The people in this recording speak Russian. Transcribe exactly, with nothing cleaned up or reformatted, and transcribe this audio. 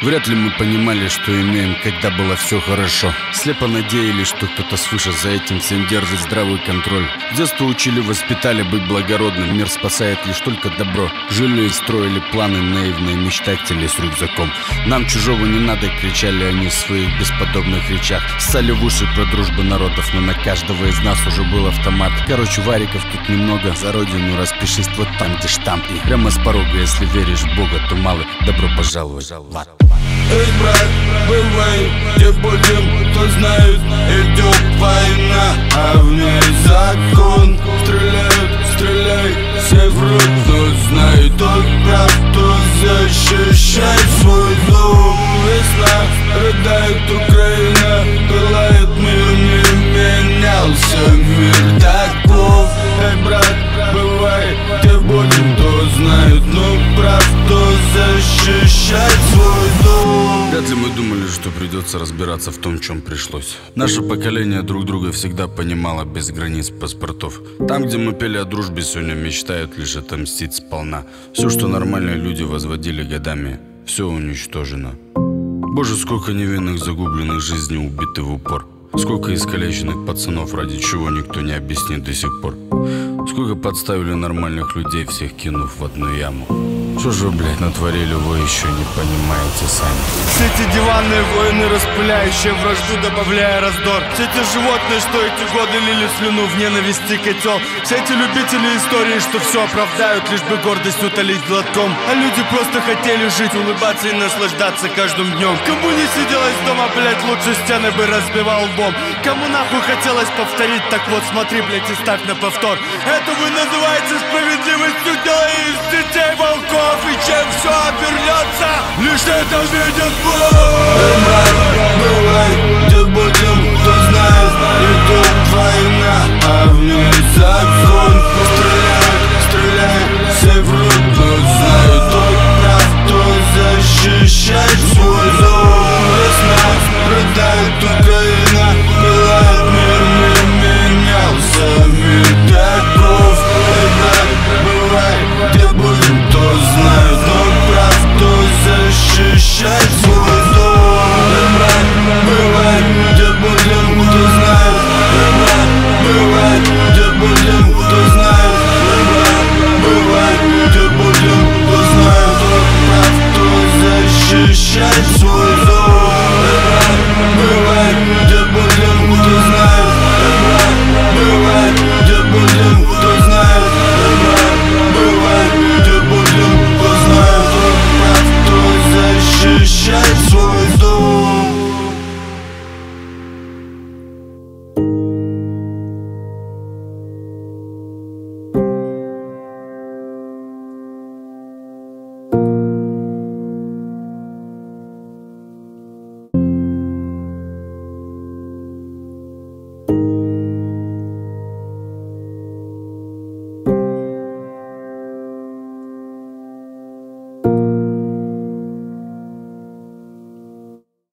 Вряд ли мы понимали, что имеем, когда было все хорошо. Слепо надеялись, что кто-то свыше за этим всем держит здравый контроль. С детства учили, воспитали быть благородным. Мир спасает лишь только добро. Жили и строили планы наивные мечтатели с рюкзаком. Нам чужого не надо, кричали они в своих бесподобных речах. Ссали в уши про дружбу народов, но на каждого из нас уже был автомат. Короче, вариков тут немного. За родину распишись вот там, где штамп. И прямо с порога, если веришь в Бога, то малый, добро пожаловать в ад. Эй, брат, бывай, где будем, кто знает, идет война, а в ней закон. Стреляют, стреляй, все врут, кто знает, тот прав, кто защищает свой дом. Весна, рыдает Украина, пылает мир, не менялся мир таков. Эй, брат, бывай, где будем, кто знает, но прав, кто защищает свой дом. Вряд ли мы думали, что придется разбираться в том, в чем пришлось. Наше поколение друг друга всегда понимало без границ паспортов. Там, где мы пели о дружбе, сегодня мечтают лишь отомстить сполна. Все, что нормальные люди возводили годами, все уничтожено. Боже, сколько невинных загубленных жизней убиты в упор. Сколько искалеченных пацанов, ради чего никто не объяснит до сих пор. Сколько подставили нормальных людей, всех кинув в одну яму. Что же вы, блядь, натворили, вы еще не понимаете сами. Все эти диванные войны, распыляющие вражду, добавляя раздор. Все эти животные, что эти годы лили слюну в ненависти котел. Все эти любители истории, что все оправдают, лишь бы гордость утолить глотком. А люди просто хотели жить, улыбаться и наслаждаться каждым днем. Кому не сиделось дома, блядь, лучше стены бы разбивал лбом. Кому нахуй хотелось повторить, так вот смотри, блядь, и ставь на повтор. Это вы называете справедливостью, делая из детей волков. И чем все обернется, лишь это видит Бог. Эй, брат, бывай, где будем, кто знает, идет война, а в ней закон. Стреляют, стреляют, все врут, кто знает, тот прав, кто защищает свой дом. Весна, рыдает Украина, пылает мир, не менялся мир таков. Эй, брат, бывай, где будем, кто знает, но прав, кто защищает свой дом. Эй, брат, бывай, где будем, кто знает, эй, брат, бывай, где будем, кто знает, эй, брат, бывай, где будем, кто знает, тот прав, кто защищает свой дом.